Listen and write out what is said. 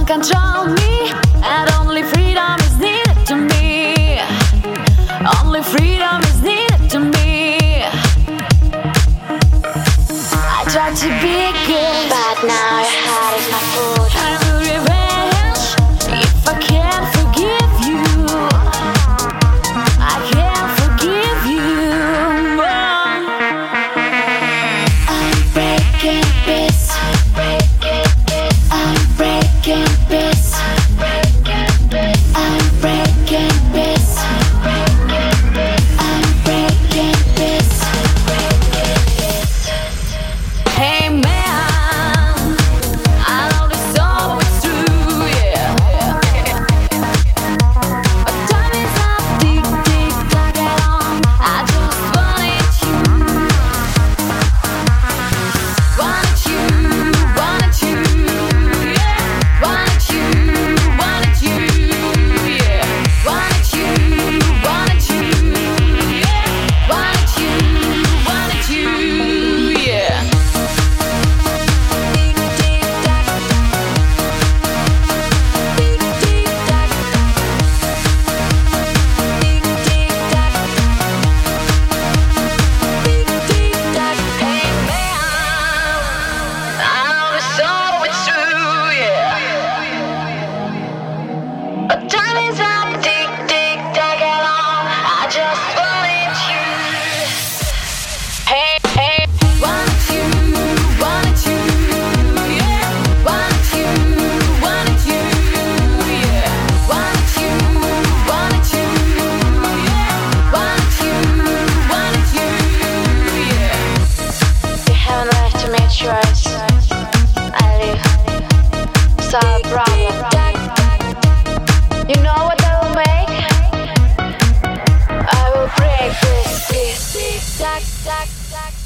control me, and only freedom is needed to me. Only freedom is needed to me. I tried to be good, but now your heart is my food. I will revenge if I can't forgive you. I can't forgive you. I'm breaking this. I'm breaking this. I'm breaking this. I'm breaking this. Hey man, I know this always true, yeah. But time is up, tick tick tock along. I just wanted you, wanted you, wanted you, yeah. Wanted you, wanted you, yeah. Wanted you, wanted you, yeah. Wanted you, wanted you, yeah. Choice. I live. It's our problem. You know what I will make? I will break this. Tack, tack, tack.